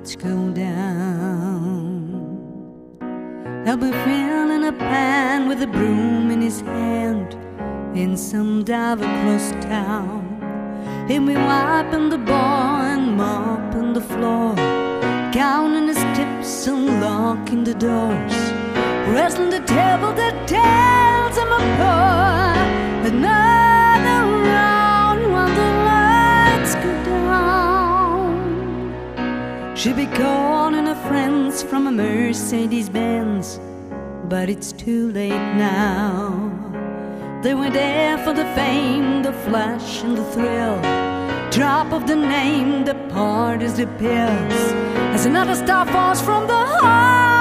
lights go down. They'll be filling a pan with a broom in his hand in some dive across town. He'll be wiping the bar and mopping the floor, counting his tips and locking the doors, wrestling the table that tells him apart. Another round while the lights go down. She'll be calling her friends from a Mercedes-Benz, but it's too late now. They were there for the fame, the flash and the thrill. Drop of the name, the part disappears as another star falls from the heart.